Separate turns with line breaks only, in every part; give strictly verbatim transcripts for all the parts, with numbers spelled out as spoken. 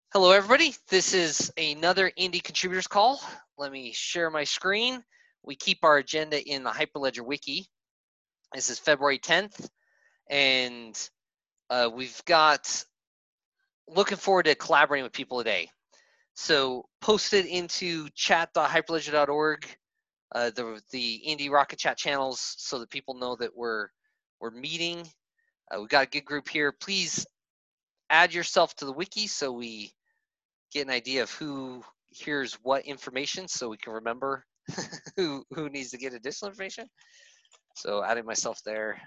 Hello, everybody. This is another Indie Contributors Call. Let me share my screen. We keep our agenda in the Hyperledger Wiki. This is February tenth, and uh, we've got looking forward to collaborating with people today. So post it into chat dot hyperledger dot org, uh, the the Indie Rocket Chat channels, so that people know that we're we're meeting. Uh, we've got a good group here. Please add yourself to the wiki so we get an idea of who hears what information, so we can remember who who needs to get additional information. So adding myself there.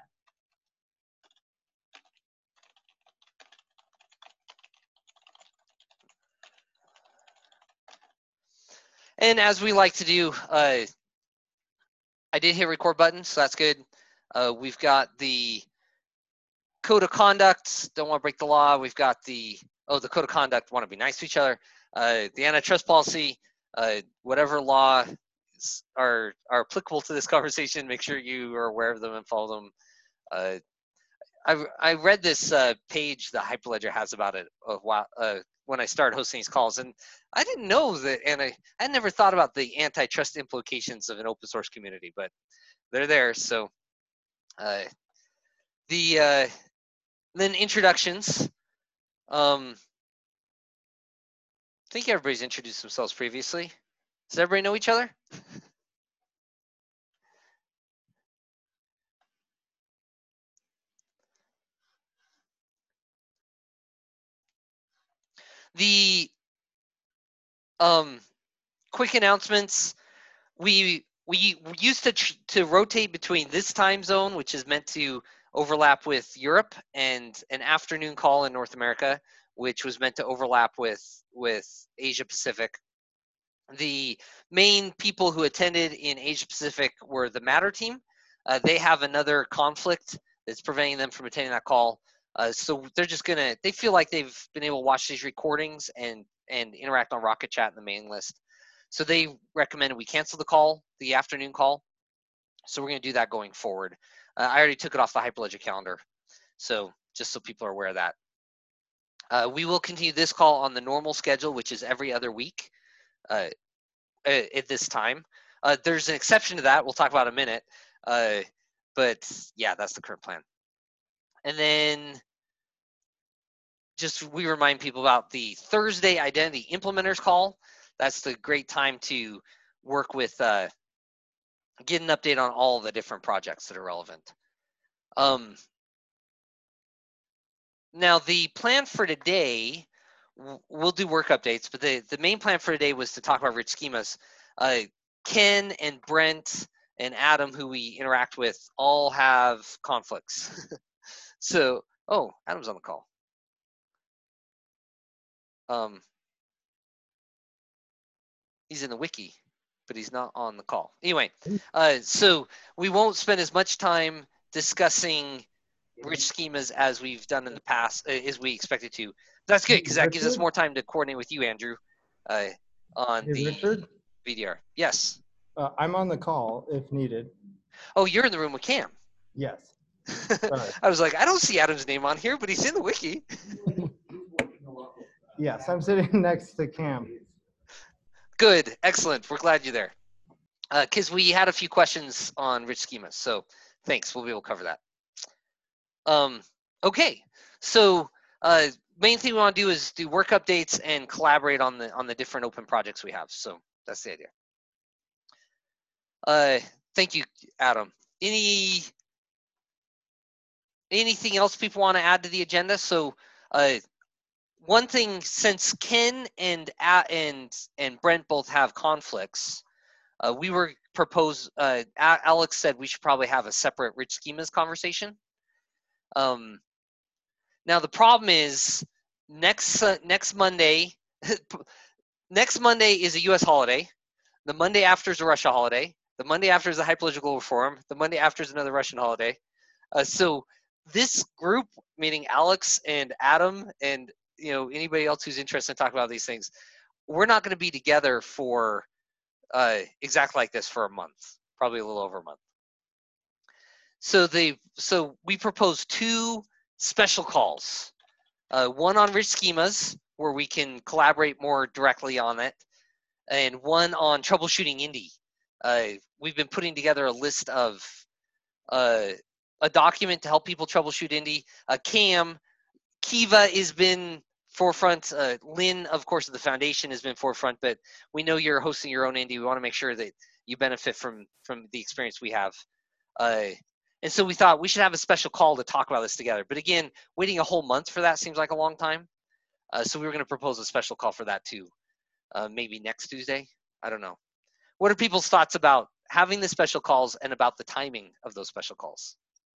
And as we like to do, uh, I did hit record button, so that's good. Uh, we've got the code of conduct, don't want to break the law. We've got the, oh, the code of conduct, want to be nice to each other. Uh, the antitrust policy, uh, whatever law are, are applicable to this conversation, make sure you are aware of them and follow them. Uh, I, I read this uh, page that Hyperledger has about it a while, uh, when I started hosting these calls, and I didn't know that, and I, I never thought about the antitrust implications of an open source community, but they're there. So uh, the uh, then introductions. Um, I think everybody's introduced themselves previously. Does everybody know each other? The um, quick announcements. We we used to to rotate between this time zone, which is meant to overlap with Europe, and an afternoon call in North America, which was meant to overlap with with Asia Pacific. The main people who attended in Asia Pacific were the Matter team. Uh, they have another conflict that's preventing them from attending that call. Uh, so they're just gonna, they feel like they've been able to watch these recordings and and interact on Rocket Chat in the main list. So they recommended we cancel the call, the afternoon call. So we're gonna do that going forward. Uh, I already took it off the Hyperledger calendar. So just so people are aware of that. Uh, we will continue this call on the normal schedule, which is every other week. Uh, at this time. Uh, there's an exception to that. We'll talk about in a minute. Uh, but yeah, that's the current plan. And then just we remind people about the Thursday identity implementers call. That's the great time to work with, uh, get an update on all the different projects that are relevant. Um, now the plan for today, we'll do work updates, but the, the main plan for today was to talk about rich schemas. Uh, Ken and Brent and Adam, who we interact with, all have conflicts. So, oh, Adam's on the call. Um, he's in the wiki, but he's not on the call. Anyway, uh, so we won't spend as much time discussing rich schemas as we've done in the past, uh, as we expected to. That's good, because that gives us more time to coordinate with you, Andrew, uh, on
Hey,
the
Richard?
V D R. Yes.
Uh, I'm on the call if needed.
Oh, you're in the room with Cam.
Yes.
I was like, I don't see Adam's name on here, but he's in the wiki.
Yes, I'm sitting next to Cam.
Good, excellent. We're glad you're there. Because uh, we had a few questions on rich schemas, so thanks. We'll be able to cover that. Um, okay, so uh, main thing we want to do is do work updates and collaborate on the on the different open projects we have. So that's the idea. Uh, thank you, Adam. Any anything else people want to add to the agenda? So uh, one thing, since Ken and and and Brent both have conflicts, uh, we were proposed. Uh, Alex said we should probably have a separate rich schemas conversation. Um, now the problem is next uh, next Monday. Next Monday is a U S holiday. The Monday after is a Russia holiday. The Monday after is a Hyperledger Global Forum. The Monday after is another Russian holiday. Uh, so this group, meaning Alex and Adam and you know anybody else who's interested in talking about these things, we're not going to be together for uh, exactly like this for a month, probably a little over a month. So they, so we propose two special calls. Uh, one on rich schemas, where we can collaborate more directly on it, and one on troubleshooting Indy. Uh, we've been putting together a list of uh, a document to help people troubleshoot Indy. Uh, Cam, Kiva has been forefront. Uh, Lynn, of course, of the foundation has been forefront, but we know you're hosting your own Indy. We want to make sure that you benefit from from the experience we have. Uh, and so we thought we should have a special call to talk about this together. But again, waiting a whole month for that seems like a long time. Uh, so we were going to propose a special call for that too. Uh, maybe next Tuesday. I don't know. What are people's thoughts about having the special calls and about the timing of those special calls?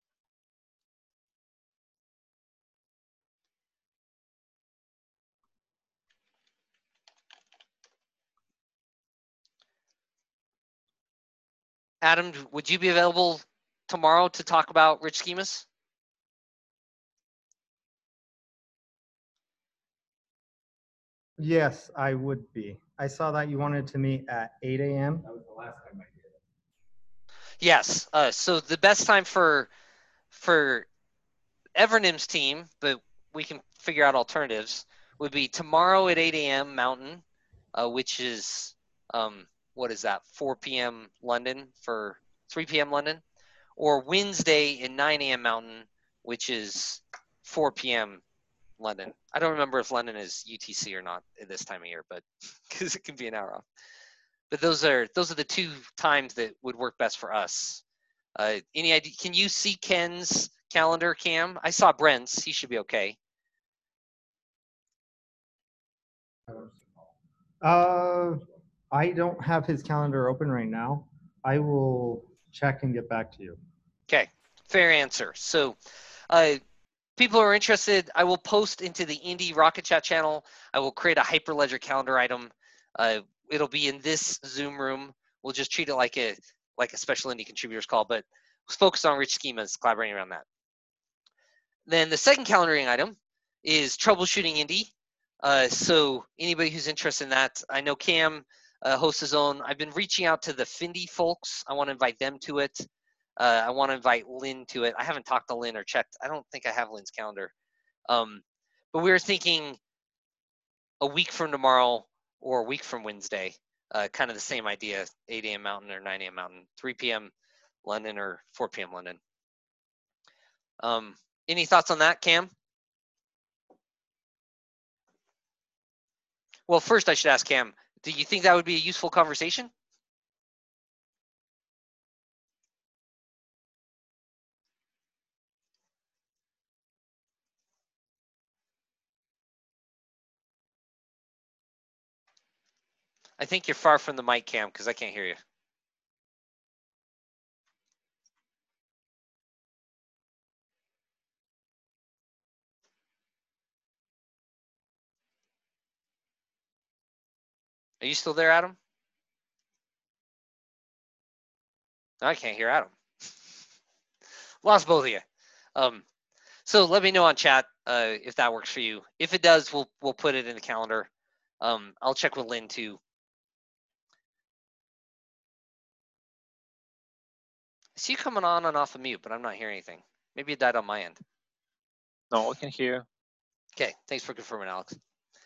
Adam, would you be available tomorrow to talk about rich schemas?
Yes, I would be. I saw that you wanted to meet at eight A M
That was the last time I did it.
Yes. Uh, so the best time for for Evernym's team, but we can figure out alternatives, would be tomorrow at eight A M Mountain, uh, which is, um, what is that, four P M London for three P M London, or Wednesday at nine A M Mountain, which is four P M London. I don't remember if London is U T C or not at this time of year, but because it can be an hour off. But those are those are the two times that would work best for us. Uh, any idea? Can you see Ken's calendar, Cam? I saw Brent's. He should be okay.
Uh, I don't have his calendar open right now. I will check and get back to you.
Okay, fair answer. So, uh, people who are interested, I will post into the Indy Rocket Chat channel. I will create a Hyperledger calendar item. Uh, it'll be in this Zoom room. We'll just treat it like a like a special Indy contributors call, but focus on rich schemas, collaborating around that. Then the second calendaring item is troubleshooting Indy. Uh, so anybody who's interested in that, I know Cam uh, hosts his own. I've been reaching out to the Findy folks. I want to invite them to it. Uh, I want to invite Lynn to it. I haven't talked to Lynn or checked. I don't think I have Lynn's calendar. Um, but we were thinking a week from tomorrow or a week from Wednesday, uh, kind of the same idea, eight A M Mountain or nine A M Mountain, three P M London or four P M London. Um, any thoughts on that, Cam? Well, first I should ask Cam, do you think that would be a useful conversation? I think you're far from the mic, Cam, because I can't hear you. Are you still there, Adam? I can't hear Adam. Lost both of you. Um, so let me know on chat uh, if that works for you. If it does, we'll we'll put it in the calendar. Um, I'll check with Lynn too. I see you coming on and off of mute, but I'm not hearing anything. Maybe it died on my end.
No, I can hear.
Okay, thanks for confirming, Alex.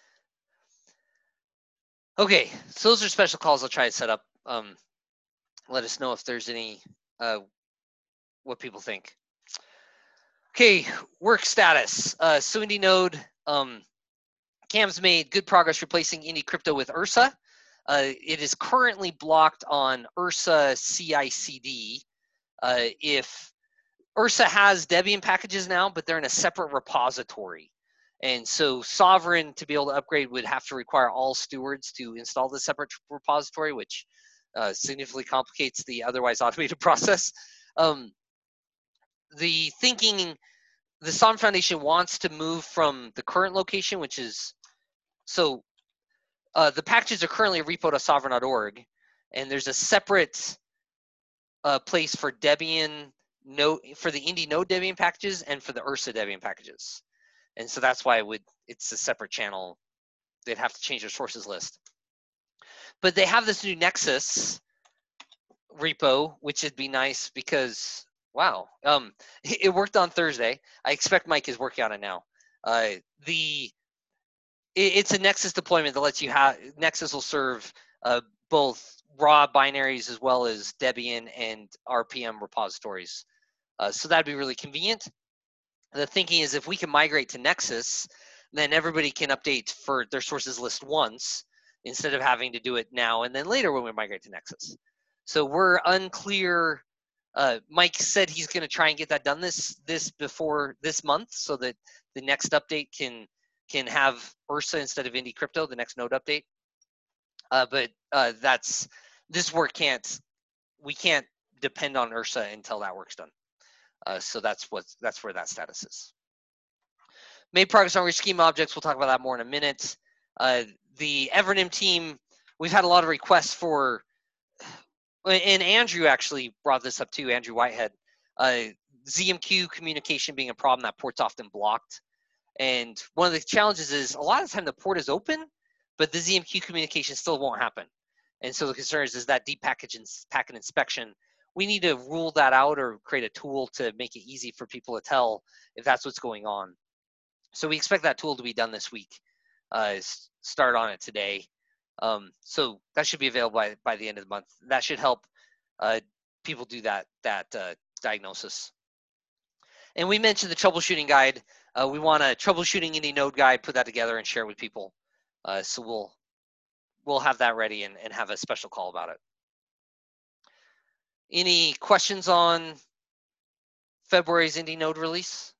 Okay, so those are special calls I'll try to set up. Um, let us know if there's any, uh, what people think. Okay, work status. Uh, so Indy Node, um, Cam's made good progress replacing Indy Crypto with Ursa. Uh, it is currently blocked on Ursa C I C D. Uh, if Ursa has Debian packages now, but they're in a separate repository. And so Sovereign, to be able to upgrade, would have to require all stewards to install the separate repository, which uh, significantly complicates the otherwise automated process. Um, the thinking, the Sovereign Foundation wants to move from the current location, which is, so uh, the packages are currently repo dot sovereign dot org, and there's a separate uh, place for Debian, node, for the Indy Node Debian packages and for the Ursa Debian packages. And so that's why it would, it's a separate channel. They'd have to change their sources list. But they have this new Nexus repo, which would be nice because, wow, um, it worked on Thursday. I expect Mike is working on it now. Uh, the it, it's a Nexus deployment that lets you have, Nexus will serve uh, both raw binaries as well as Debian and R P M repositories. Uh, so that'd be really convenient. The thinking is if we can migrate to Nexus, then everybody can update for their sources list once instead of having to do it now and then later when we migrate to Nexus. So we're unclear. Uh, Mike said he's going to try and get that done this this before this month so that the next update can can have Ursa instead of Indie Crypto, the next node update. Uh, but uh, that's this work can't we can't depend on Ursa until that work's done. Uh, so that's what that's where that status is. Made progress on rich schema objects. We'll talk about that more in a minute. Uh, the Evernym team, we've had a lot of requests for, and Andrew actually brought this up too, Andrew Whitehead, uh, Z M Q communication being a problem. That port's often blocked. And one of the challenges is a lot of the time the port is open, but the Z M Q communication still won't happen. And so the concern is, is that deep package and packet inspection. We need to rule that out or create a tool to make it easy for people to tell if that's what's going on. So we expect that tool to be done this week. Uh, start on it today. Um, so that should be available by, by the end of the month. That should help uh, people do that, that uh, diagnosis. And we mentioned the troubleshooting guide. Uh, we want a troubleshooting Indie node guide, put that together and share with people. Uh, so we'll we'll have that ready and, and have a special call about it. Any questions on February's Indie node release?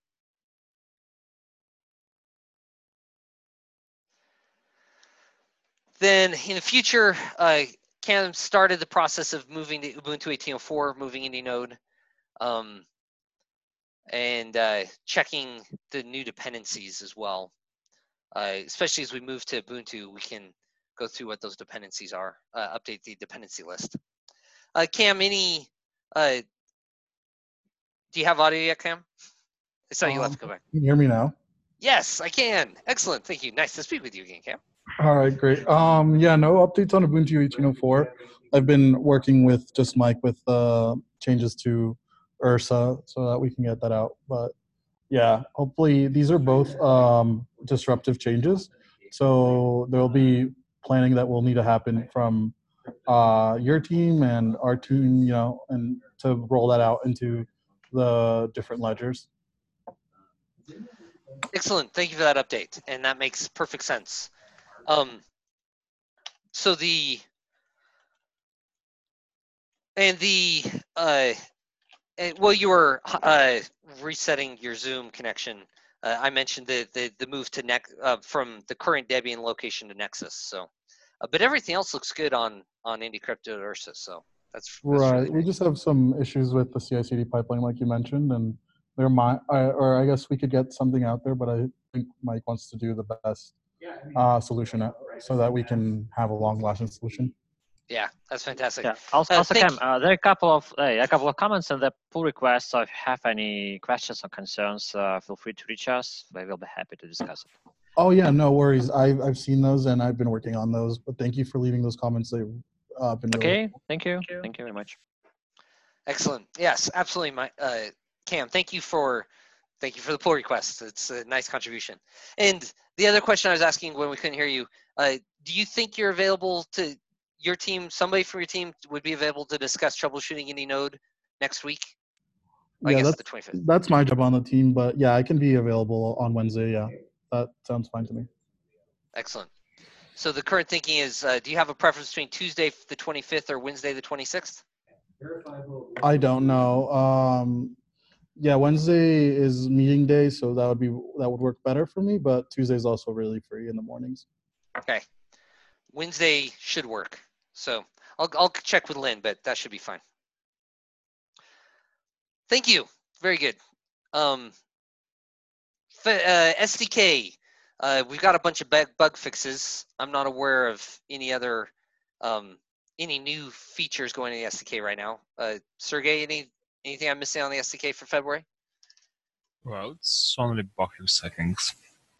Then in the future, uh, Cam started the process of moving to Ubuntu eighteen oh four, moving Indie node, um, and uh, checking the new dependencies as well. Uh, especially as we move to Ubuntu, we can go through what those dependencies are, uh, update the dependency list. Uh, Cam, any, uh, do you have audio yet, Cam? I saw you
Um,
left, go back.
Can you hear me now?
Yes, I can. Excellent, thank you. Nice to speak with you again, Cam.
All right, great. Um, yeah, no updates on Ubuntu eighteen oh four. I've been working with just Mike with uh, changes to Ursa so that we can get that out. But yeah, hopefully these are both um, disruptive changes. So there'll be planning that will need to happen from uh, your team and our team, you know, and to roll that out into the different ledgers.
Excellent, thank you for that update, and that makes perfect sense. Um, so the, and the, uh, and, well, you were uh, resetting your Zoom connection. Uh, I mentioned the, the, the move to Nex, uh, from the current Debian location to Nexus. So, uh, but everything else looks good on, on Indie Crypto and Ursa. So that's, that's
Right.
really
We
great.
just have some issues with the C I C D pipeline, like you mentioned, and there might, I, or I guess we could get something out there, but I think Mike wants to do the best uh, solution uh, so that we can have a long-lasting solution.
Yeah, that's fantastic.
Yeah. Also,
Uh,
also
thank
Cam, uh, there are a couple of uh, a couple of comments in the pull request. So if you have any questions or concerns, uh, feel free to reach us. We will be happy to discuss it.
Oh yeah, no worries. I've I've seen those and I've been working on those. But thank you for leaving those comments. They've uh, been really
Okay. Thank you. Thank you very much.
Excellent. Yes, absolutely. My uh, Cam, thank you for thank you for the pull request. It's a nice contribution. And the other question I was asking when we couldn't hear you, uh, do you think you're available to your team? Somebody from your team would be available to discuss troubleshooting Indie node next week? I
yeah,
guess
that's
the twenty-fifth.
that's my job on the team. But yeah, I can be available on Wednesday. Yeah, that sounds fine to me.
Excellent. So the current thinking is, uh, do you have a preference between Tuesday the twenty-fifth or Wednesday the twenty-sixth?
I don't know. Um, yeah, Wednesday is meeting day, so that would be that would work better for me. But Tuesday is also really free in the mornings.
Okay. Wednesday should work. So I'll, I'll check with Lynn, but that should be fine. Thank you. Very good. Um, uh, S D K, uh, we've got a bunch of bug, bug fixes. I'm not aware of any other, um, any new features going in the S D K right now. Uh, Sergey, any anything I'm missing on the S D K for February?
Well, it's only backup settings.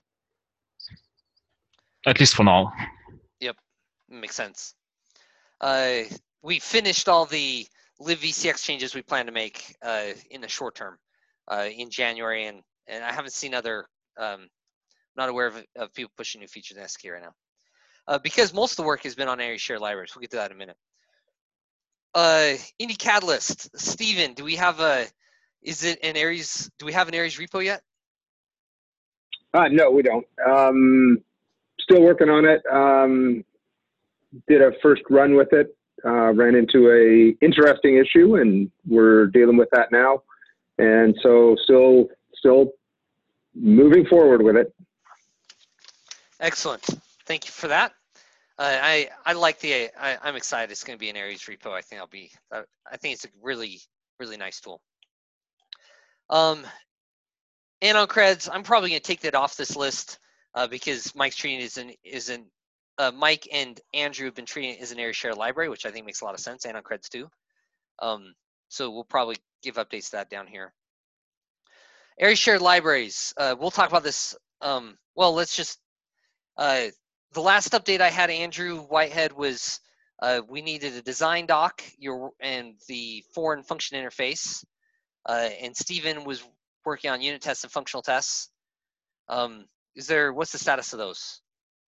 At least for now.
Yep, makes sense. Uh, we finished all the libvcx changes we plan to make uh, in the short term uh, in January, and and I haven't seen other um, not aware of, of people pushing new features in S D K right now. Uh, because most of the work has been on Aries shared libraries. We'll get to that in a minute. Uh, Indie Catalyst, Steven, do we have a, is it an Aries, do we have an Aries repo yet?
Uh, no, we don't. Um, still working on it. Um, did a first run with it. Uh, ran into a interesting issue, and we're dealing with that now. And so, still, still moving forward with it.
Excellent. Thank you for that. Uh, I I like the. I, I'm excited. It's going to be an Aries repo. I think I'll be. I, I think it's a really really nice tool. Um, Anon creds. I'm probably going to take that off this list uh, because Mike's treating it as an is an uh, Mike and Andrew have been treating it as an Aries shared library, which I think makes a lot of sense. Anon creds too. Um, so we'll probably give updates to that down here. Aries shared libraries. Uh, we'll talk about this. Um, well, let's just. Uh, the last update I had, Andrew Whitehead, was uh, we needed a design doc your, and the foreign function interface. Uh, and Stephen was working on unit tests and functional tests. Um, is there, what's the status of those?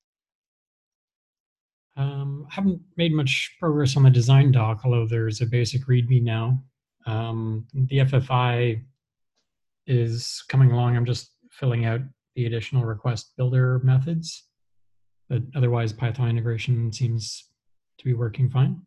Um, I haven't made much progress on the design doc, although there's a basic README now. Um, the F F I is coming along. I'm just filling out the additional request builder methods. But otherwise, Python integration seems to be working fine.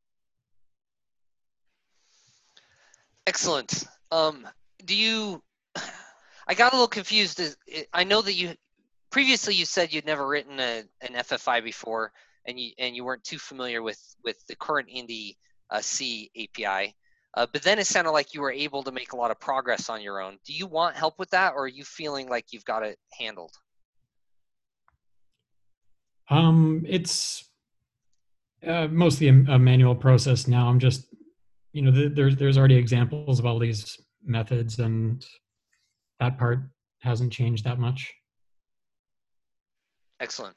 Excellent. Um, do you, I got a little confused. I know that you, previously you said you'd never written a, an F F I before, and you and you weren't too familiar with, with the current Indy uh, C A P I. Uh, but then it sounded like you were able to make a lot of progress on your own. Do you want help with that, or are you feeling like you've got it handled?
Um, it's uh, mostly a, a manual process now. I'm just, you know, the, there's there's already examples of all these methods, and that part hasn't changed that much.
Excellent.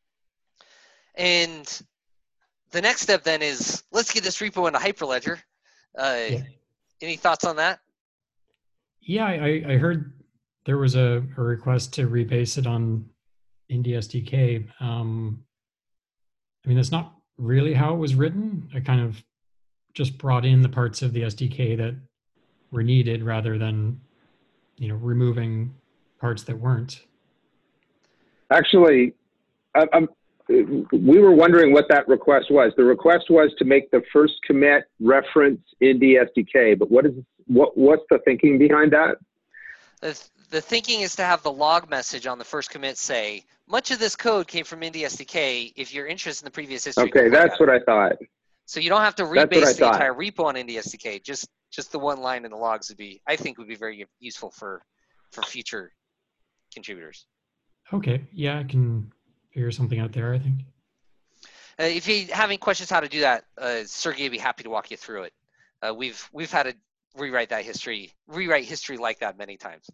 And the next step then is let's get this repo into Hyperledger. Uh,
Yeah.
Any thoughts on that?
Yeah, I, I heard there was a, a request to rebase it on Indy S D K. Um, I mean, that's not really how it was written. I kind of just brought in the parts of the S D K that were needed rather than, you know, removing parts that weren't.
Actually, I, I'm, we were wondering what that request was. The request was to make the first commit reference Indy S D K, but what is what what's the thinking behind that?
The, the thinking is to have the log message on the first commit say, much of this code came from Indy S D K. If you're interested in the previous history,
Okay, that's what I thought.
So you don't have to
That's what I
rebase the
thought.
entire repo on Indy S D K. Just just the one line in the logs would be, I think, would be very useful for for future contributors.
Okay, yeah, I can figure something out there, I think.
Uh, if you have any questions how to do that, uh, Sergey would be happy to walk you through it. Uh, we've we've had to rewrite that history, rewrite history like that many times.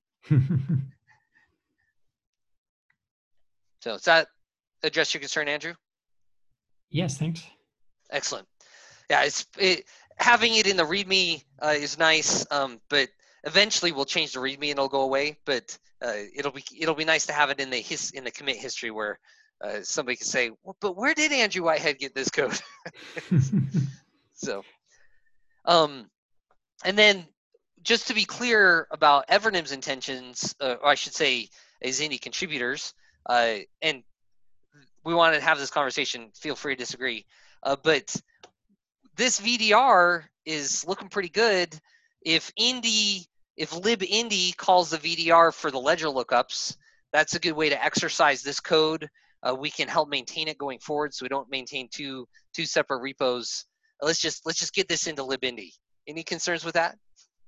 So does that address your concern, Andrew?
Yes, thanks.
Excellent. Yeah, it's it, having it in the README uh, is nice, um, but eventually we'll change the README and it'll go away. But uh, it'll be it'll be nice to have it in the his in the commit history where uh, somebody can say, well, "But where did Andrew Whitehead get this code?" So, um, and then just to be clear about Evernym's intentions, uh, or I should say, as Indy contributors, uh, and we wanted to have this conversation. Feel free to disagree, uh, but this V D R is looking pretty good. If Indy, if libindy calls the V D R for the ledger lookups, that's a good way to exercise this code. Uh, we can help maintain it going forward, so we don't maintain two two separate repos. Let's just let's just get this into libindy. Any concerns with that?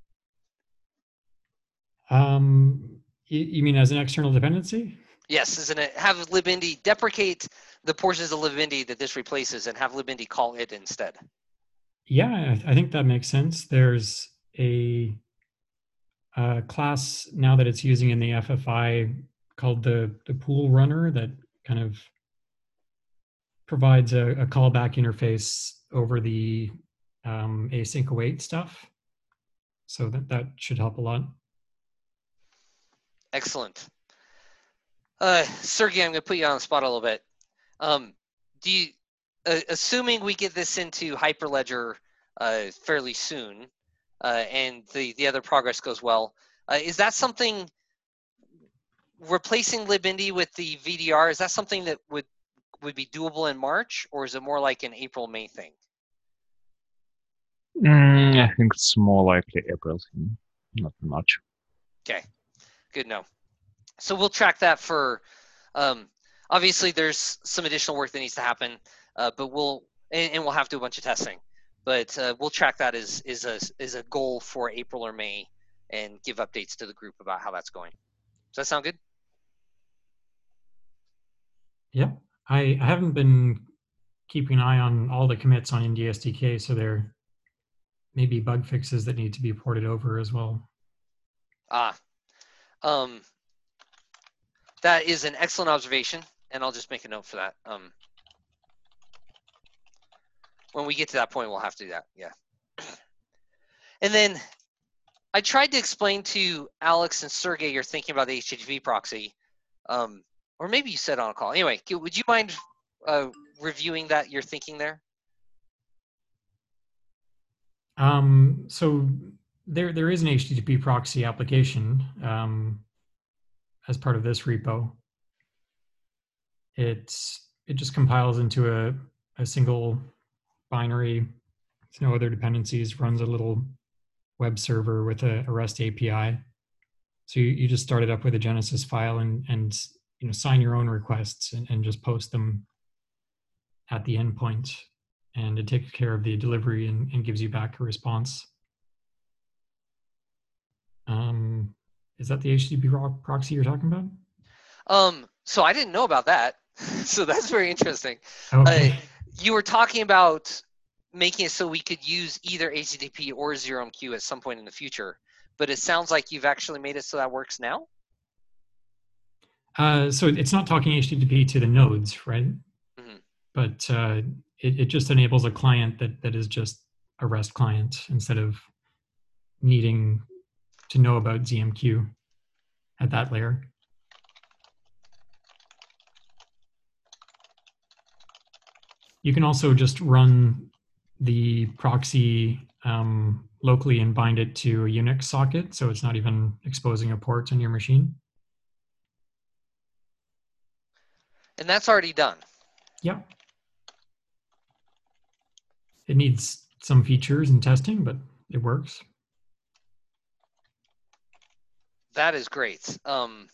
Um, you, you mean as an external dependency?
Yes, isn't it? Have libindy deprecate the portions of libindy that this replaces, and have libindy call it instead.
Yeah, I, I think that makes sense. There's a, a class now that it's using in the F F I called the, the pool runner that kind of provides a, a callback interface over the um, async await stuff. So that, that should help a lot.
Excellent. Uh, Sergey, I'm going to put you on the spot a little bit. Um, do you, uh, assuming we get this into Hyperledger uh, fairly soon, uh, and the the other progress goes well, uh, is that something replacing libindy with the V D R? Is that something that would would be doable in March, or is it more like an April May thing?
Mm, I think it's more likely April thing, not much.
Okay, good to know. So we'll track that for. Um, obviously, there's some additional work that needs to happen, uh, but we'll and, and we'll have to do a bunch of testing. But uh, we'll track that as is a is a goal for April or May, and give updates to the group about how that's going. Does that sound good?
Yeah, I, I haven't been keeping an eye on all the commits on Indy S D K, so there may be bug fixes that need to be ported over as well.
Ah, um, that is an excellent observation, and I'll just make a note for that. Um, when we get to that point, we'll have to do that. Yeah. And then I tried to explain to Alex and Sergey you're thinking about the H T T P proxy, um, or maybe you said on a call. Anyway, would you mind uh, reviewing that you're thinking there?
Um, so there there is an H T T P proxy application um, as part of this repo. It's it just compiles into a a single binary. There's no other dependencies. Runs a little web server with a, a REST A P I. So you, you just start it up with a Genesis file and and you know sign your own requests and, and just post them at the endpoint, and it takes care of the delivery and, and gives you back a response. Um, is that the H T T P proxy you're talking about?
Um, so I didn't know about that. So that's very interesting.
Okay.
Uh, you were talking about making it so we could use either H T T P or zero M Q at some point in the future, but it sounds like you've actually made it so that works now?
Uh, so it's not talking H T T P to the nodes, right?
Mm-hmm.
But uh, it, it just enables a client that, that is just a REST client instead of needing to know about Z M Q at that layer. You can also just run the proxy um, locally and bind it to a Unix socket, so it's not even exposing a port on your machine.
And that's already done.
Yeah. It needs some features and testing, but it works.
That is great. Um,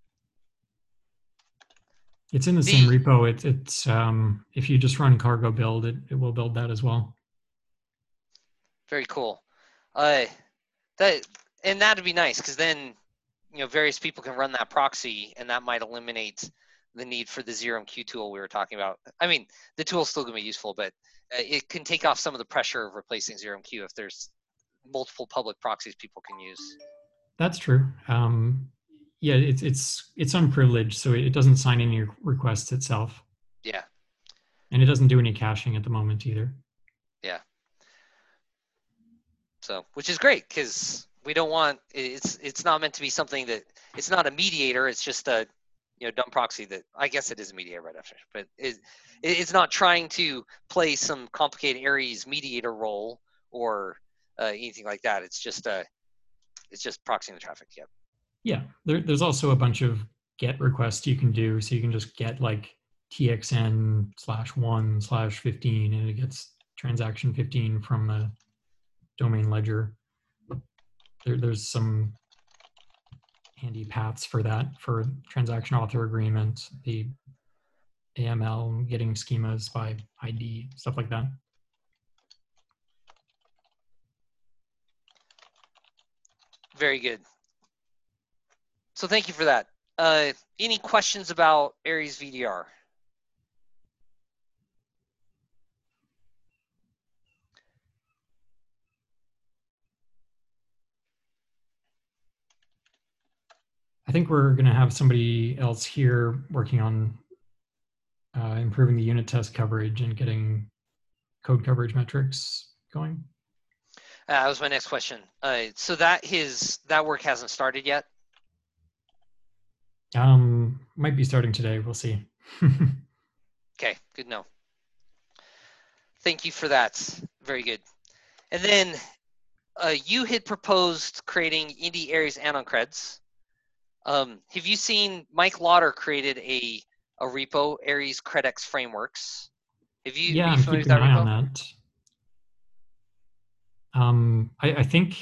it's in the, the same repo. It, it's um, if you just run cargo build, it, it will build that as well.
Very cool. Uh, that and that'd be nice because then you know various people can run that proxy, and that might eliminate the need for the zero M Q tool we were talking about. I mean, the tool's still gonna be useful, but uh, it can take off some of the pressure of replacing zero M Q if there's multiple public proxies people can use.
That's true. Um, yeah, it's it's it's unprivileged, so it doesn't sign any requests itself.
Yeah.
And it doesn't do any caching at the moment either.
Yeah. So, which is great because we don't want it's it's not meant to be something that it's not a mediator. It's just a you know dumb proxy that I guess it is a mediator right after, but it, it's not trying to play some complicated Aries mediator role or uh, anything like that. It's just a it's just proxying the traffic. Yep.
Yeah, there, there's also a bunch of GET requests you can do. So you can just get like T X N slash one slash fifteen, and it gets transaction fifteen from a domain ledger. There, there's some handy paths for that for transaction author agreement, the A M L, getting schemas by I D, stuff like that.
Very good. So thank you for that. Uh, any questions about Aries V D R?
I think we're going to have somebody else here working on uh, improving the unit test coverage and getting code coverage metrics going.
Uh, that was my next question. Uh, so that his that work hasn't started yet?
Um, might be starting today. We'll see.
Okay, good to know. Thank you for that. Very good. And then uh, you had proposed creating Indy Aries Anon creds. Um, have you seen Mike Lauder created a a repo, Aries Credex Frameworks? Have you?
Yeah,
are you
I'm
familiar with
keeping
that
an eye
repo?
on that. Um, I, I think,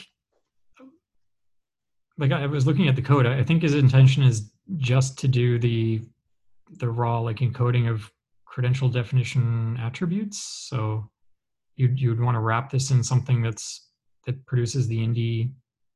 like I was looking at the code. I think his intention is just to do the the raw like encoding of credential definition attributes. So you'd you'd want to wrap this in something that's that produces the Indy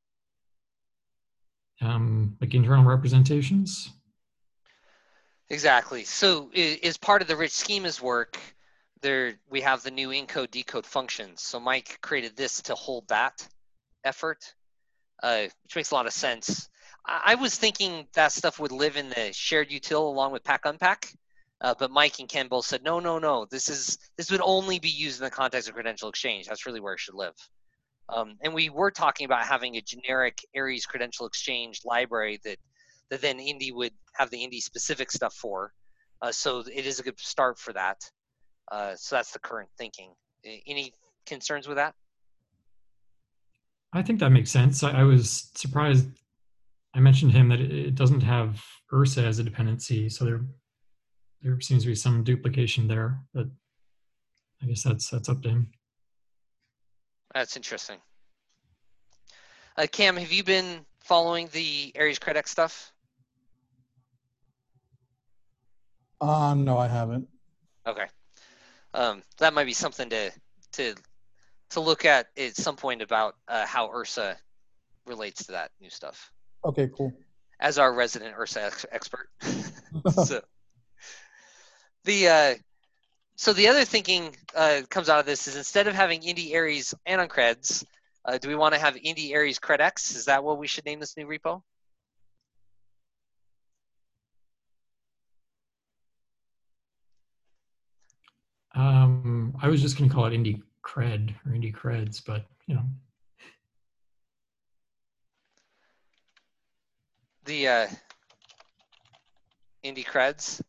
um, like internal representations.
Exactly. So i- as part of the rich schemas work, there we have the new encode decode functions. So Mike created this to hold that effort, uh, which makes a lot of sense. I, I was thinking that stuff would live in the shared util along with pack unpack, uh, but Mike and Ken both said no, no, no. This is this would only be used in the context of credential exchange. That's really where it should live. Um, and we were talking about having a generic Aries credential exchange library that that then Indy would have the Indy specific stuff for. Uh, so it is a good start for that. Uh, so that's the current thinking. Any concerns with that?
I think that makes sense. I, I was surprised. I mentioned to him that it, it doesn't have Ursa as a dependency, so there there seems to be some duplication there. But I guess that's that's up to him.
That's interesting. Uh, Cam, have you been following the Aries Credex stuff?
Uh, no, I haven't.
Okay. Um, that might be something to to to look at at some point about uh, how Ursa relates to that new stuff.
Okay, cool.
As our resident Ursa ex expert. so the uh, so the other thinking uh, comes out of this is instead of having Indy Aries Anon creds, uh, do we want to have Indy Aries Credex? Is that what we should name this new repo?
Um, I was just going to call it Indy Cred or Indy Creds, but you know.
The uh, Indy Creds.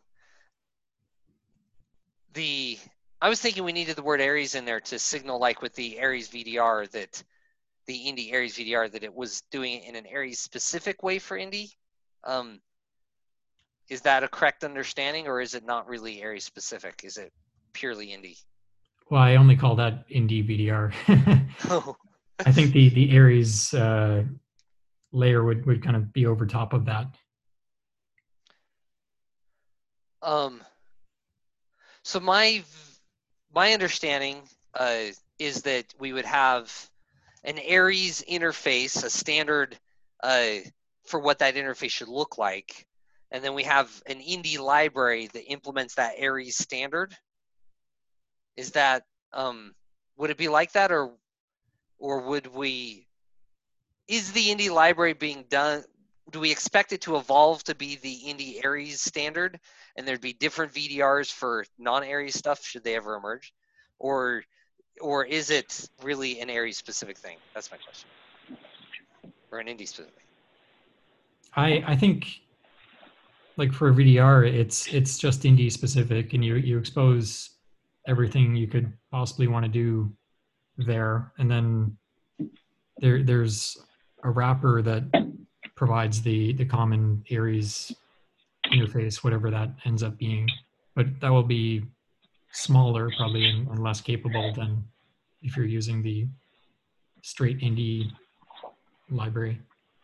The I was thinking we needed the word Aries in there to signal, like with the Aries V D R, that the Indy Aries V D R, that it was doing it in an Aries specific way for Indy. Um, is that a correct understanding, or is it not really Aries specific? Is it purely Indy?
Well, I only call that Indy V D R.
Oh.
I think the the Aries uh, layer would would kind of be over top of that.
Um. So my my understanding uh, is that we would have an Aries interface, a standard uh, for what that interface should look like, and then we have an Indy library that implements that Aries standard. Is that um, would it be like that, or or would we? Is the Indy library being done? Do we expect it to evolve to be the Indy Aries standard, and there'd be different V D Rs for non-Aries stuff should they ever emerge, or or is it really an Aries specific thing? That's my question, or an Indy specific.
I I think like for a V D R, it's it's just Indy specific, and you you expose everything you could possibly want to do there, and then there there's a wrapper that provides the the common Aries interface, whatever that ends up being, but that will be smaller probably and, and less capable than if you're using the straight Indy library.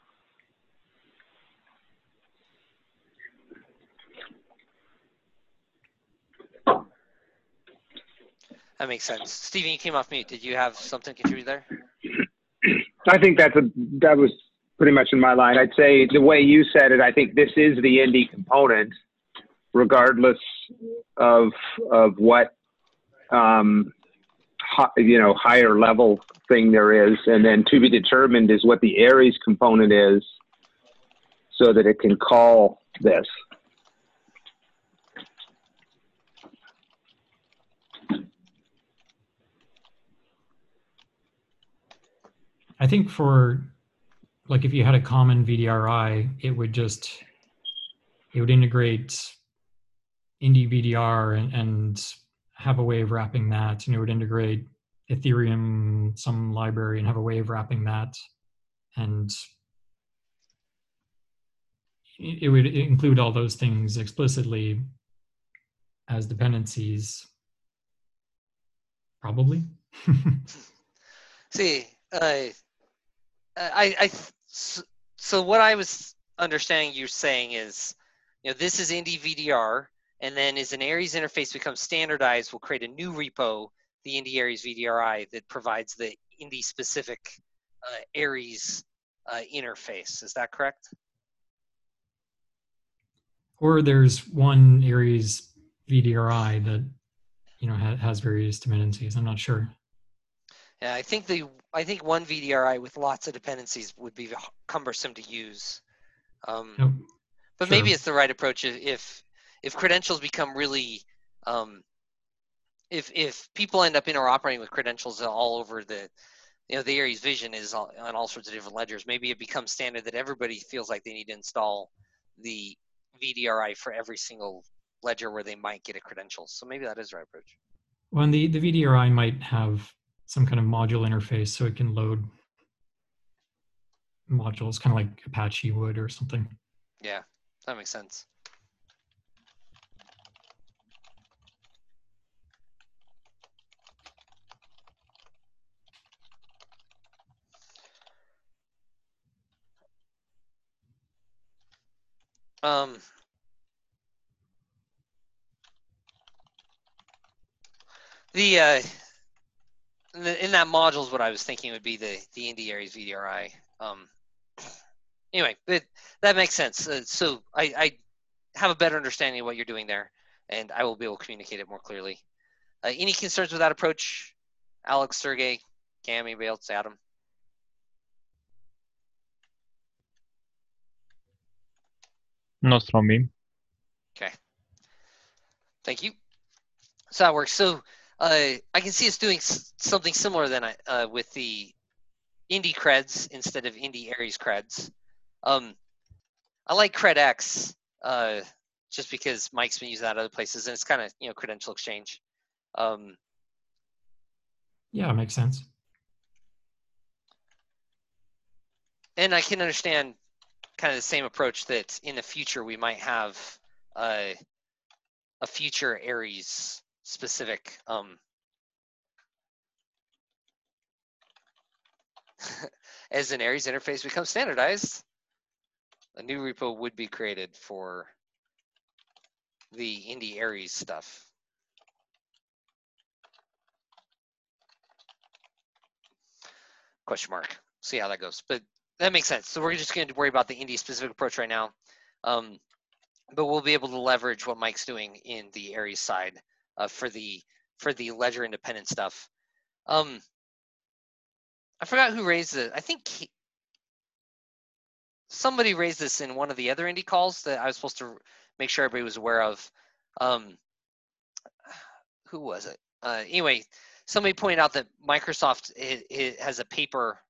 That makes sense. Steven, you came off mute. Did you have something to contribute there?
I think that's a, that was pretty much in my line. I'd say the way you said it, I think this is the Indy component, regardless of, of what, um, hi, you know, higher level thing there is. And then to be determined is what the Aries component is so that it can call this.
I think for like if you had a common V D R I, it would just it would integrate Indy V D R and, and have a way of wrapping that, and it would integrate Ethereum, some library, and have a way of wrapping that, and it would include all those things explicitly as dependencies, probably.
See, uh, I, I, so, so what I was understanding you're saying is, you know, this is Indy V D R, and then as an Aries interface becomes standardized, we'll create a new repo, the Indy Aries V D R I, that provides the Indy specific uh, Aries uh, interface. Is that correct?
Or there's one Aries V D R I that, you know, ha has various dependencies. I'm not sure.
Yeah, I think the I think one V D R I with lots of dependencies would be cumbersome to use. Um,
Nope.
but
Sure.
maybe it's the right approach if if, if credentials become really um, if if people end up interoperating with credentials all over the, you know, the Aries vision is all, on all sorts of different ledgers. Maybe it becomes standard that everybody feels like they need to install the V D R I for every single ledger where they might get a credential. So maybe that is the right approach.
Well, and the, the V D R I might have some kind of module interface so it can load modules, kind of like Apache would or something.
Yeah, that makes sense. Um, the uh, in, the, in that module is what I was thinking would be the the Indy Aries V D R I. Um, anyway, but that makes sense. Uh, so I, I have a better understanding of what you're doing there, and I will be able to communicate it more clearly. Uh, any concerns with that approach, Alex, Sergey, Cam, anybody else, Adam?
Not from me.
Okay. Thank you. So that works. So uh, I can see us doing s something similar then uh, with the Indy creds instead of Indy Aries creds. Um, I like CredX uh, just because Mike's been using that other places, and it's kind of, you know, credential exchange. Um,
Yeah, it makes sense.
and I can understand kind of the same approach that in the future we might have uh, a future Aries specific um, as an Aries interface becomes standardized, a new repo would be created for the Indy Aries stuff. Question mark. See how that goes. But that makes sense. So we're just going to worry about the Indy specific approach right now. Um, but we'll be able to leverage what Mike's doing in the Aries side uh, for the for the ledger independent stuff. Um, I forgot who raised it. I think he, somebody raised this in one of the other Indy calls that I was supposed to make sure everybody was aware of. Um, who was it? Uh, anyway, somebody pointed out that Microsoft it, it has a paper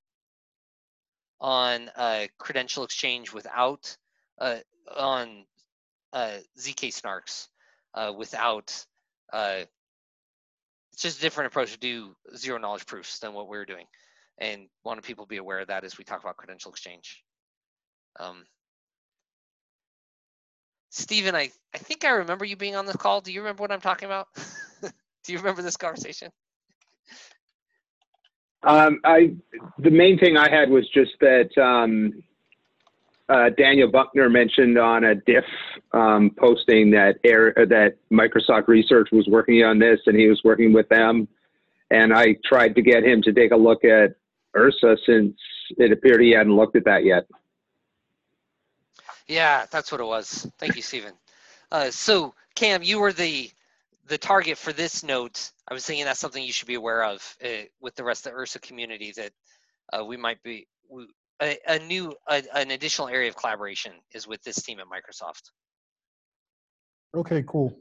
on uh, credential exchange without uh, on uh, Z K snarks uh, without. Uh, it's just a different approach to do zero knowledge proofs than what we're doing, and wanted people to be aware of that as we talk about credential exchange. Um, Stephen, I, I think I remember you being on this call. Do you remember what I'm talking about? Do you remember this conversation?
Um, I the main thing I had was just that um, uh, Daniel Buckner mentioned on a diff um, posting that Air, that Microsoft Research was working on this, and he was working with them. And I tried to get him to take a look at Ursa since it appeared he hadn't looked at that yet.
Yeah, that's what it was. Thank you, Stephen. Uh, so, Cam, you were the the target for this note. I was thinking that's something you should be aware of uh, with the rest of the Ursa community, that uh, we might be we, a, a new a, an additional area of collaboration is with this team at Microsoft.
Okay, cool.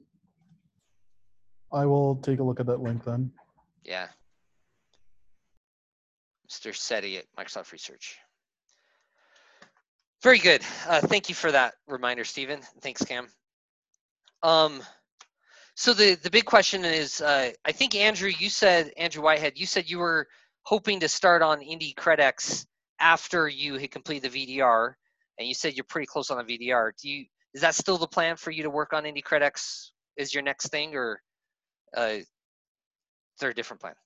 I will take a look at that link then.
Yeah, Mister Seti at Microsoft Research. Very good. Uh, thank you for that reminder, Stephen. Thanks, Cam. Um, so the, the big question is, uh, I think, Andrew, you said, Andrew Whitehead, you said you were hoping to start on Indy CredX after you had completed the V D R, and you said you're pretty close on the V D R. Do you, is that still the plan for you to work on Indy CredX as your next thing, or uh, is there a different plan?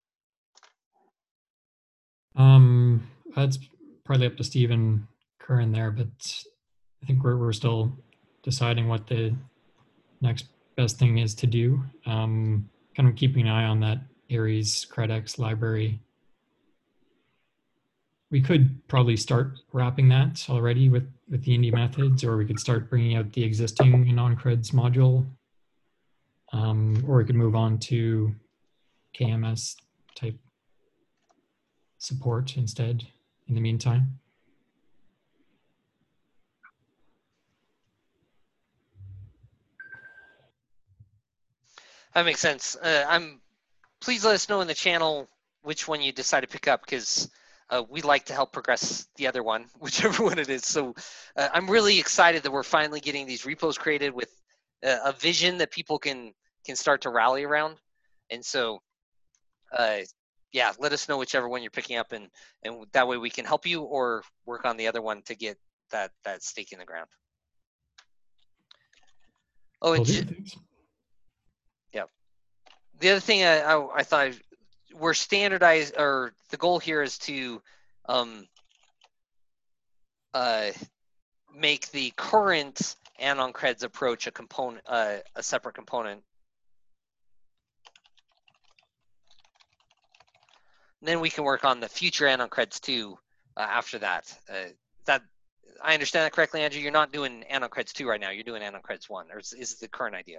Um, that's probably up to Stephen Curran there, but I think we're we're still deciding what the next best thing is to do. Um, kind of keeping an eye on that Aries CredX library. We could probably start wrapping that already with with the Indy methods, or we could start bringing out the existing AnonCreds module, um, or we could move on to K M S type support instead in the meantime.
That makes sense. Uh, I'm. Please let us know in the channel which one you decide to pick up, because uh, we'd like to help progress the other one, whichever one it is. So uh, I'm really excited that we're finally getting these repos created with uh, a vision that people can can start to rally around. And so, uh, yeah, let us know whichever one you're picking up, and and that way we can help you or work on the other one to get that that stake in the ground. Oh, and ju- the other thing I, I, I thought we're standardized, or the goal here is to um, uh, make the current AnonCreds approach a component, uh, a separate component. And then we can work on the future AnonCreds too uh, after that. Uh, that I understand that correctly, Andrew? You're not doing AnonCreds two right now. You're doing AnonCreds one, or is, is the current idea?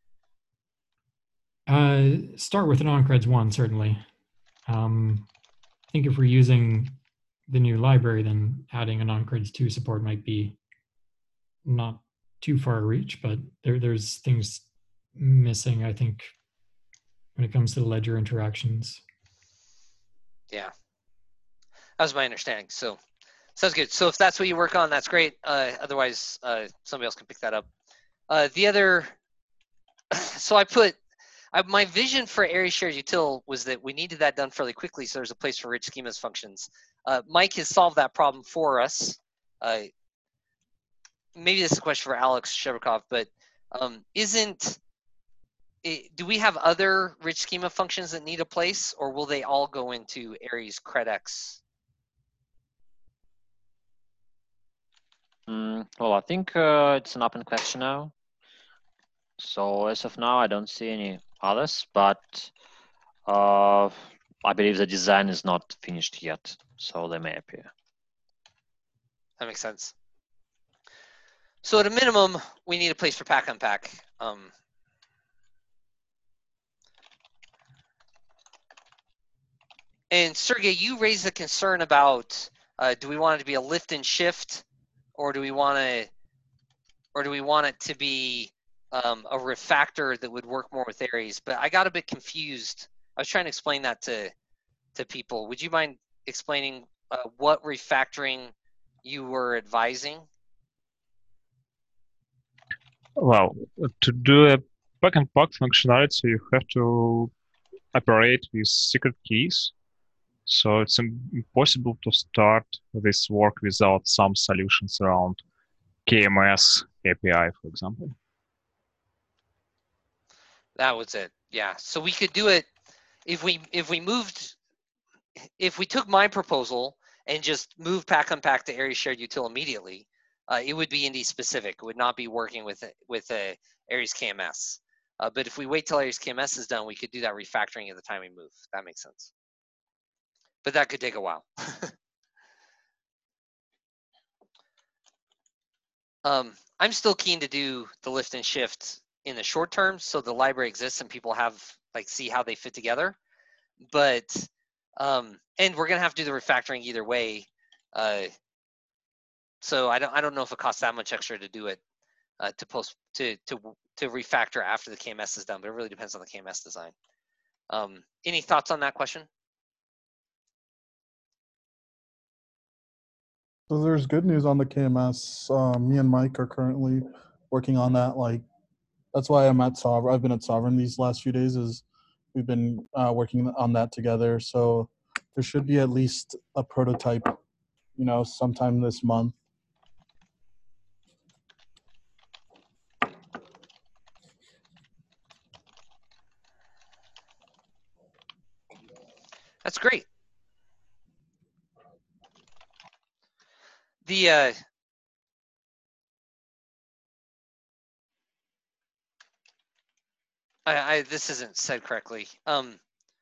Uh, start with AnonCreds one, certainly. Um, I think if we're using the new library, then adding AnonCreds two support might be not too far a reach, but there, there's things missing, I think, when it comes to the ledger interactions.
Yeah, that was my understanding. So sounds good. So if that's what you work on, that's great. Uh, otherwise, uh, somebody else can pick that up. Uh, the other, so I put, I, my vision for Aries Shared Util was that we needed that done fairly quickly, so there's a place for rich schemas functions. Uh, Mike has solved that problem for us. Uh, maybe this is a question for Alex Shevakov, but um, isn't, it, do we have other rich schema functions that need a place, or will they all go into Aries CredX?
Mm, well, I think uh, it's an open question now. So as of now, I don't see any others, but uh, I believe the design is not finished yet, so they may appear.
That makes sense. So at a minimum, we need a place for pack unpack. Um, and Sergey, you raised a concern about uh, do we want it to be a lift and shift, or do we want to, or do we want it to be um, a refactor that would work more with Aries? But I got a bit confused. I was trying to explain that to to people. Would you mind explaining uh, what refactoring you were advising?
Well, to do a pack and pack functionality, you have to operate with secret keys. So it's impossible to start this work without some solutions around K M S A P I, for example.
That was it. Yeah. So we could do it if we if we moved if we took my proposal and just moved pack unpack to Aries Shared Util immediately, uh, it would be Indy specific. It would not be working with with a Aries K M S. Uh, but if we wait till Aries K M S is done, we could do that refactoring at the time we move. That makes sense. But that could take a while. um, I'm still keen to do the lift and shift in the short term, so the library exists and people have like see how they fit together. But um, and we're gonna have to do the refactoring either way. Uh, so I don't I don't know if it costs that much extra to do it uh, to post to to to refactor after the K M S is done, but it really depends on the K M S design. Um, any thoughts on that question?
So there's good news on the K M S. Uh, me and Mike are currently working on that. Like, that's why I'm at Sovereign. I've been at Sovereign these last few days. Is we've been uh, working on that together. So there should be at least a prototype, you know, sometime this month.
That's great. The uh, I, I this isn't said correctly. Um,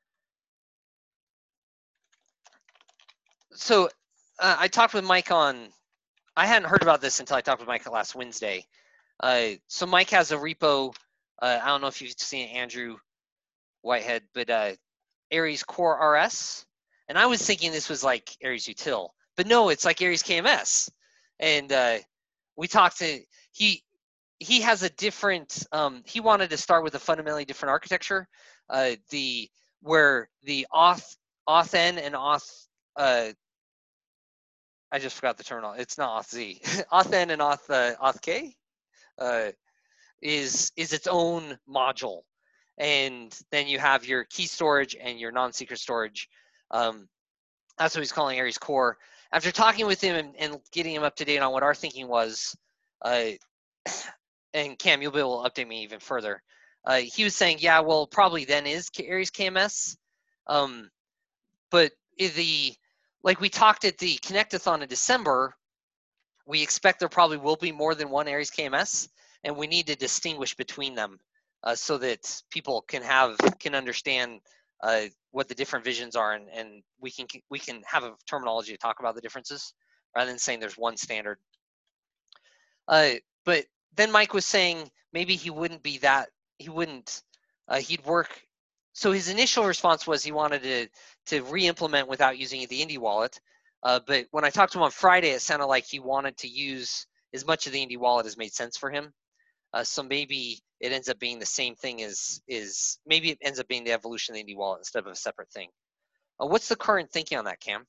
so uh, I talked with Mike on. I hadn't heard about this until I talked with Mike last Wednesday. Uh, so Mike has a repo. Uh, I don't know if you've seen Andrew Whitehead, but uh, Aries Core R S. And I was thinking this was like Aries Util, but no, it's like Aries K M S. And uh, we talked to he. He has a different. Um, he wanted to start with a fundamentally different architecture. Uh, the where the auth authn and auth. Uh, I just forgot the terminal. It's not authz. authn and auth uh, authk uh, is is its own module, and then you have your key storage and your non-secret storage. Um, that's what he's calling Aries Core. After talking with him and, and getting him up to date on what our thinking was. Uh, and Cam, you'll be able to update me even further. Uh, he was saying, yeah, well, probably then is Aries K M S. Um, but the like we talked at the Connectathon in December, we expect there probably will be more than one Aries K M S, and we need to distinguish between them uh, so that people can have can understand uh, what the different visions are, and, and we can we can have a terminology to talk about the differences rather than saying there's one standard. Uh, but then Mike was saying maybe he wouldn't be that, he wouldn't, uh, he'd work. So his initial response was he wanted to, to re-implement without using the Indy wallet. Uh, but when I talked to him on Friday, it sounded like he wanted to use as much of the Indy wallet as made sense for him. Uh, so maybe it ends up being the same thing as, is maybe it ends up being the evolution of the Indy wallet instead of a separate thing. Uh, what's the current thinking on that, Cam?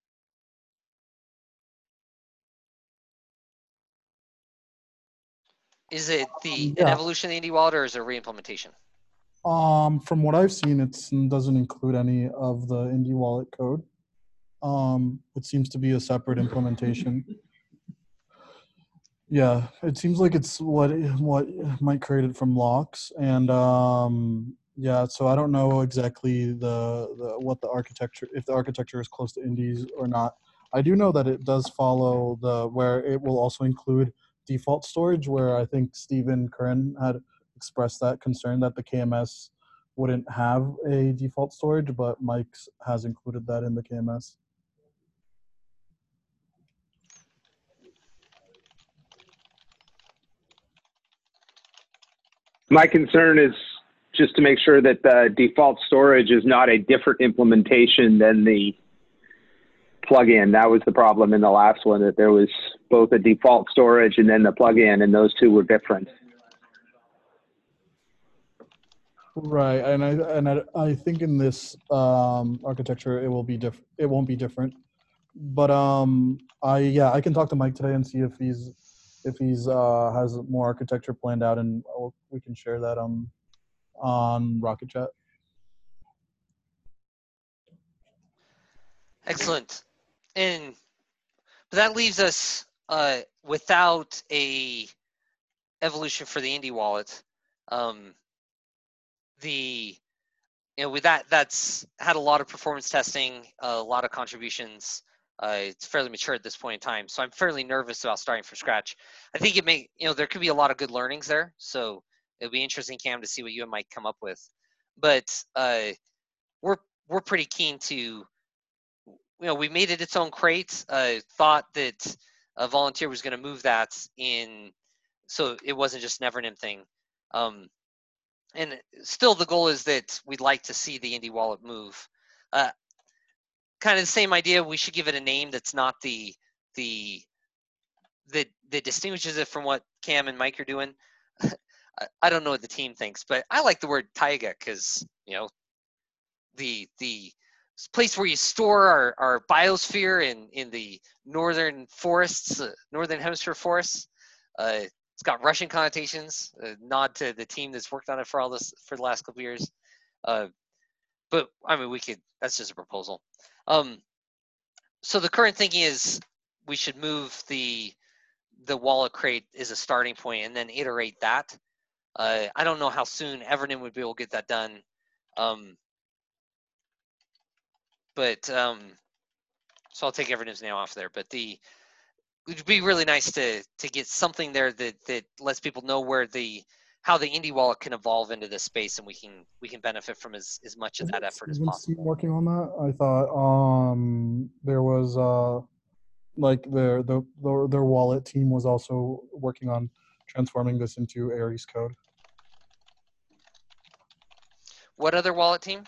Is it the
Yeah.
an evolution of the Indy wallet, or is it a re-implementation?
Um, from what I've seen, it doesn't include any of the Indy wallet code. Um, it seems to be a separate implementation. Yeah, it seems like it's what what Mike created from locks, and um, yeah. So I don't know exactly the, the what the architecture, if the architecture is close to Indy's or not. I do know that it does follow the where it will also include default storage, where I think Stephen Curran had expressed that concern that the K M S wouldn't have a default storage, but Mike's has included that in the K M S.
My concern is just to make sure that the default storage is not a different implementation than the plugin. That was the problem in the last one, that there was both a default storage and then the plugin, and those two were different.
Right, and I and I, I think in this um, architecture it will be diff it won't be different, but um I yeah I can talk to Mike today and see if he's if he's uh, has more architecture planned out, and we can share that on on Rocket Chat.
Excellent, and but that leaves us uh, without a evolution for the Indy wallet. Um, the you know with that that's had a lot of performance testing, a lot of contributions. Uh, it's fairly mature at this point in time, so I'm fairly nervous about starting from scratch. I think it may you know there could be a lot of good learnings there, so it'll be interesting, Cam, to see what you and Mike come up with. But uh, we're we're pretty keen to you know we made it its own crate. Uh, thought that a volunteer was going to move that in, so it wasn't just never an thing. Um, and still the goal is that we'd like to see the Indy wallet move. Uh, kind of the same idea. We should give it a name that's not the the that that distinguishes it from what Cam and Mike are doing. I don't know what the team thinks, but I like the word Taiga because you know the the place where you store our, our biosphere in, in the northern forests, uh, northern hemisphere forests. Uh, it's got Russian connotations, a nod to the team that's worked on it for all this for the last couple of years. Uh, but I mean, we could. That's just a proposal. Um, so the current thinking is we should move the the wallet crate as a starting point and then iterate that. Uh, I don't know how soon Everton would be able to get that done. Um, but um, so I'll take Everton's name off there. But the it would be really nice to to get something there that that lets people know where the how the Indie wallet can evolve into this space, and we can we can benefit from as, as much of that effort as
Steven
possible.
Steven working on that. I thought um there was uh like their the their, their wallet team was also working on transforming this into Aries code.
What other wallet team?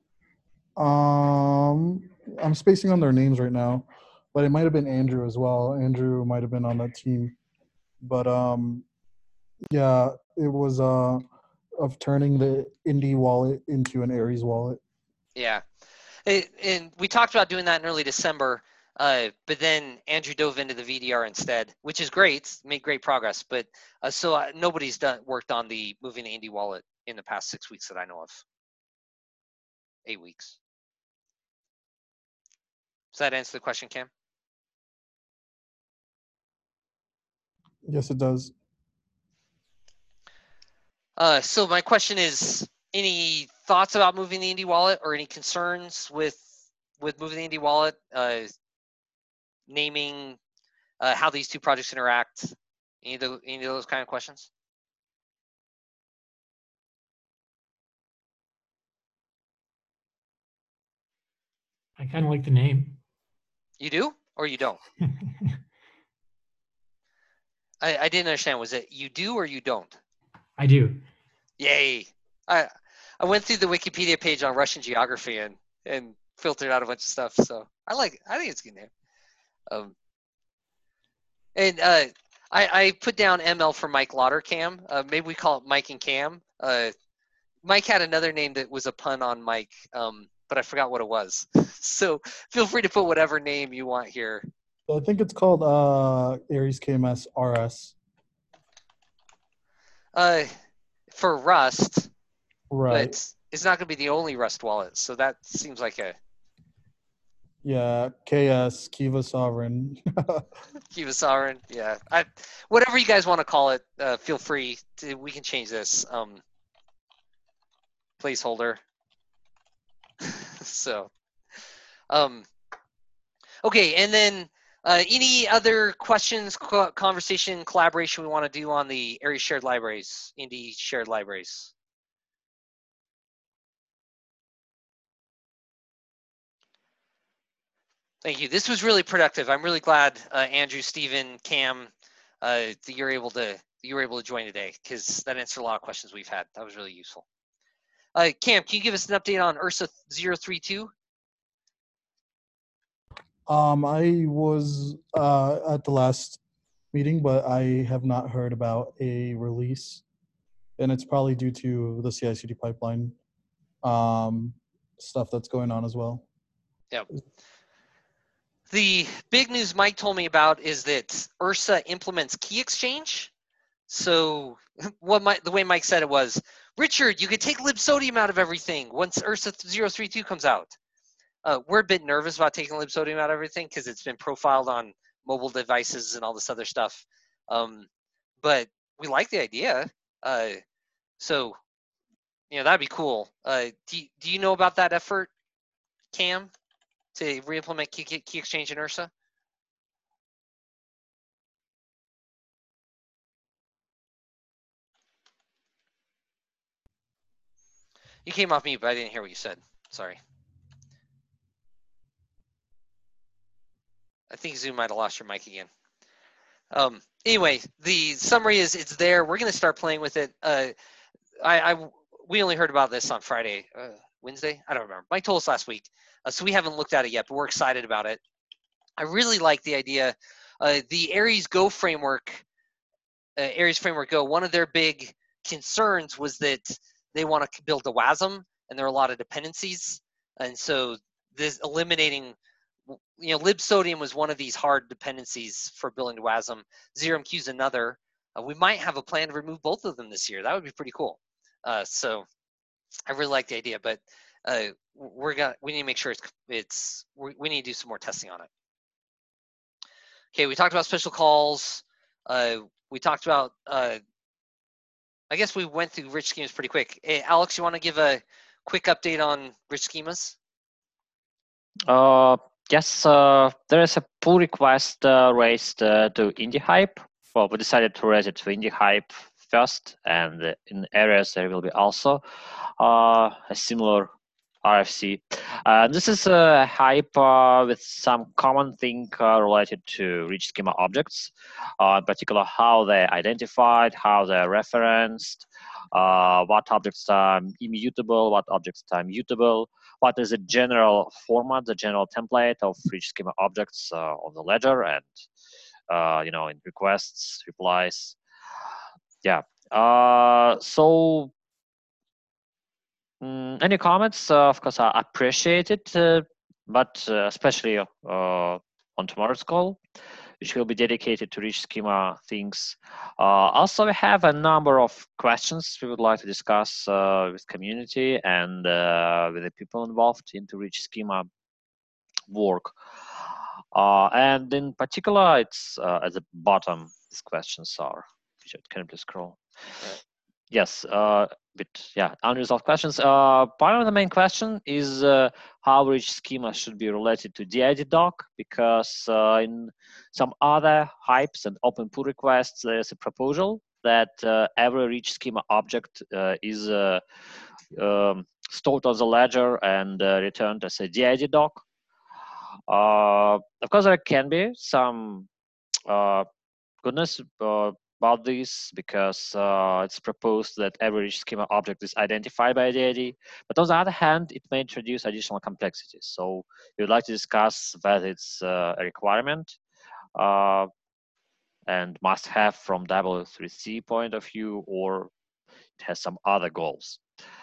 Um, I'm spacing on their names right now, but it might have been Andrew as well. Andrew might have been on that team, but um, yeah, it was uh of turning the Indie wallet into an Aries wallet.
Yeah, it, and we talked about doing that in early December, uh, but then Andrew dove into the V D R instead, which is great, made great progress. But uh, so uh, nobody's done worked on the moving the Indie wallet in the past six weeks that I know of. Eight weeks. Does that answer the question, Cam?
Yes, it does.
Uh, so my question is, any thoughts about moving the Indie wallet, or any concerns with with moving the Indie wallet? Uh, naming, uh, how these two projects interact. Any of, the, any of those kind of questions?
I kind of like the name.
You do, or you don't? I, I didn't understand. Was it you do or you don't?
I do.
Yay! I I went through the Wikipedia page on Russian geography and and filtered out a bunch of stuff. So I like. I think it's a good name. Um, and uh, I I put down M L for Mike Lauder Cam. Uh, maybe we call it Mike and Cam. Uh, Mike had another name that was a pun on Mike, um, but I forgot what it was. So feel free to put whatever name you want here.
I think it's called uh Aries K M S R S.
Uh, for Rust,
Right.
but it's not going to be the only Rust wallet. So that seems like a
Yeah, K S Kiva Sovereign.
Kiva Sovereign. Yeah, I, whatever you guys want to call it, uh, feel free to. We can change this um, placeholder. So, um, okay, and then uh, any other questions, co conversation, collaboration we want to do on the Aries shared libraries, Indie shared libraries? Thank you. This was really productive. I'm really glad uh, Andrew, Stephen, Cam, uh, that you're able to that you were able to join today, because that answered a lot of questions we've had. That was really useful. Uh, Cam, can you give us an update on Ursa zero three two?
Um, I was uh, at the last meeting, but I have not heard about a release, and it's probably due to the C I C D pipeline um, stuff that's going on as well.
Yep. The big news Mike told me about is that Ursa implements key exchange. So what Mike, the way Mike said it was, Richard, you could take libsodium out of everything once Ursa zero three two comes out. Uh, we're a bit nervous about taking libsodium out of everything because it's been profiled on mobile devices and all this other stuff. Um, but we like the idea. Uh, so, you know, that'd be cool. Uh, do, do you know about that effort, Cam, to re-implement key, key exchange in Ursa? You came off mute, but I didn't hear what you said. Sorry. I think Zoom might have lost your mic again. Um, anyway, the summary is it's there. We're going to start playing with it. Uh, I, I we only heard about this on Friday, uh, Wednesday. I don't remember. Mike told us last week, uh, so we haven't looked at it yet, but we're excited about it. I really like the idea. Uh, the Aries Go framework, uh, Aries Framework Go. One of their big concerns was that they want to build a WASM, and there are a lot of dependencies, and so this eliminating, you know, libsodium was one of these hard dependencies for building WASM. ZeroMQ is another. Uh, we might have a plan to remove both of them this year. That would be pretty cool. Uh, so I really like the idea, but uh, we're gonna we need to make sure it's it's we, we need to do some more testing on it. Okay, we talked about special calls. Uh, we talked about. Uh, I guess we went through rich schemas pretty quick. Hey, Alex, you want to give a quick update on rich schemas?
Uh, yes, uh, there is a pull request uh, raised uh, to IndieHype. Well, we decided to raise it to IndieHype first, and uh, in areas there will be also uh, a similar R F C. Uh, this is a hype uh, with some common thing uh, related to rich schema objects, uh, in particular how they're identified, how they're referenced, uh, what objects are immutable, what objects are mutable, what is the general format, the general template of rich schema objects uh, on the ledger, and uh, you know, in requests, replies. Yeah. Uh, so. Mm, any comments? Uh, of course, I appreciate it, uh, but uh, especially uh, on tomorrow's call, which will be dedicated to rich schema things. Uh, also, we have a number of questions we would like to discuss uh, with community and uh, with the people involved into rich schema work. Uh, and in particular, it's uh, at the bottom. These questions are. Can you please scroll? Yes, uh, but yeah, unresolved questions. Uh, part of the main question is uh, how rich schema should be related to D I D doc, because uh, in some other hypes and open pull requests, there's a proposal that uh, every rich schema object uh, is uh, um, stored on the ledger and uh, returned as a D I D doc. Uh, of course, there can be some uh, goodness uh, about this, because uh, it's proposed that every rich schema object is identified by a D I D. But on the other hand, it may introduce additional complexities. So we would like to discuss whether it's uh, a requirement uh, and must have from W three C point of view, or it has some other goals.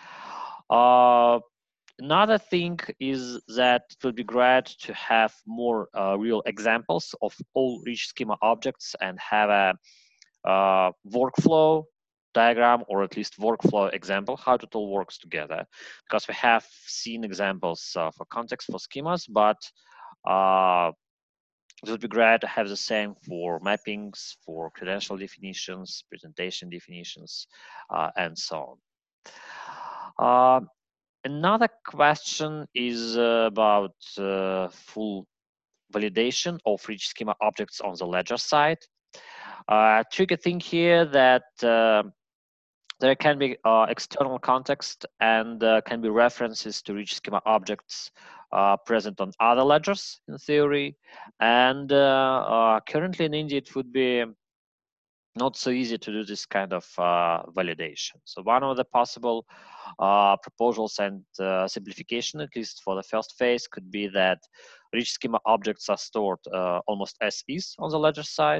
Uh, Another thing is that it would be great to have more uh, real examples of all rich schema objects and have a uh, workflow diagram, or at least workflow example, how it all works together. Because we have seen examples uh, for context for schemas, but uh, it would be great to have the same for mappings, for credential definitions, presentation definitions, uh, and so on. Uh, Another question is uh, about uh, full validation of rich schema objects on the ledger side. Uh, tricky thing here that uh, there can be uh, external context and uh, can be references to rich schema objects uh, present on other ledgers in theory. And uh, uh, currently in India, it would be not so easy to do this kind of uh, validation. So one of the possible uh, proposals and uh, simplification, at least for the first phase, could be that rich schema objects are stored uh, almost as is on the ledger side.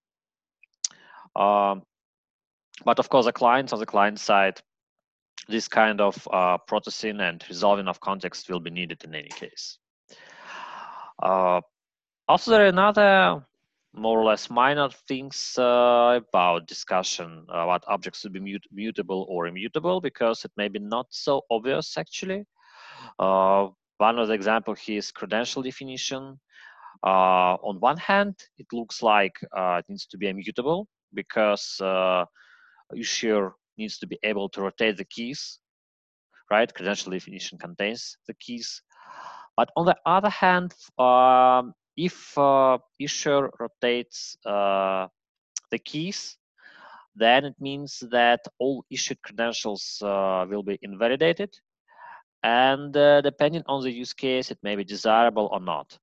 Um, but of course, the clients on the client side, this kind of uh, processing and resolving of context will be needed in any case. Uh, also, there are another more or less minor things uh, about discussion uh, what objects should be mut mutable or immutable, because it may be not so obvious actually. Uh, one of the examples here is credential definition. Uh, on one hand, it looks like uh, it needs to be immutable, because uh, issuer needs to be able to rotate the keys, right? Credential definition contains the keys. But on the other hand, um, if uh, issuer rotates uh, the keys, then it means that all issued credentials uh, will be invalidated. And uh, depending on the use case, it may be desirable or not.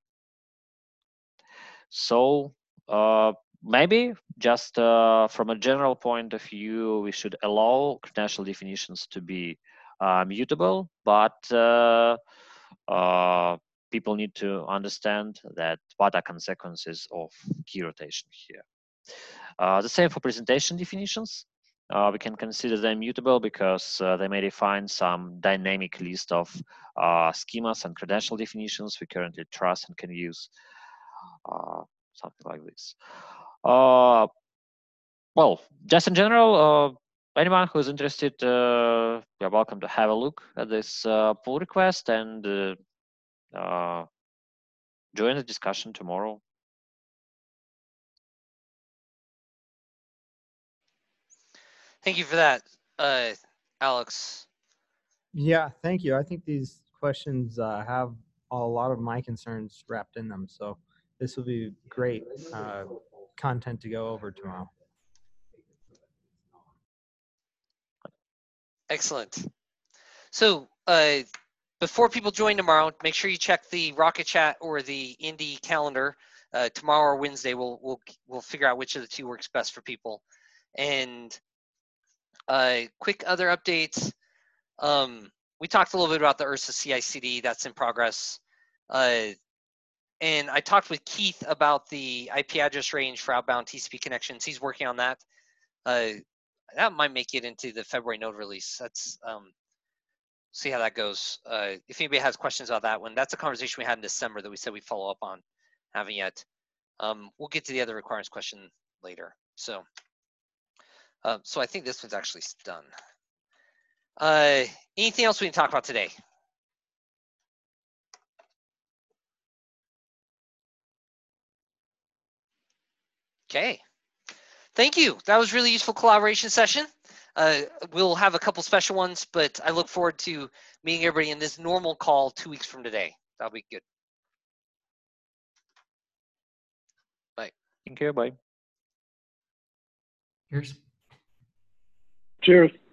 So uh, maybe just uh, from a general point of view, we should allow credential definitions to be uh, mutable, but uh, uh, people need to understand that what are consequences of key rotation here. Uh, the same for presentation definitions. uh, we can consider them mutable because uh, they may define some dynamic list of uh, schemas and credential definitions we currently trust and can use. Uh, something like this. Uh, well, just in general, uh, anyone who's interested, uh, you're welcome to have a look at this uh, pull request and uh, uh, join the discussion tomorrow.
Thank you for that, uh, Alex.
Yeah, thank you. I think these questions uh, have a lot of my concerns wrapped in them. So this will be great uh, content to go over tomorrow.
Excellent. So uh, before people join tomorrow, make sure you check the Rocket Chat or the Indy calendar. Uh, tomorrow or Wednesday, we'll we'll we'll figure out which of the two works best for people. And uh, quick other updates. Um, we talked a little bit about the Ursa C I C D. That's in progress. Uh, and I talked with Keith about the I P address range for outbound T C P connections. He's working on that. Uh, that might make it into the February node release. That's um, see how that goes. Uh, if anybody has questions about that one, that's a conversation we had in December that we said we'd follow up on. Haven't yet. Um, we'll get to the other requirements question later. So, uh, so I think this one's actually done. Uh, anything else we can talk about today? Okay. Thank you. That was really useful collaboration session. Uh, we'll have a couple special ones, but I look forward to meeting everybody in this normal call two weeks from today. That'll be good. Bye.
Thank you. Bye.
Cheers.
Cheers.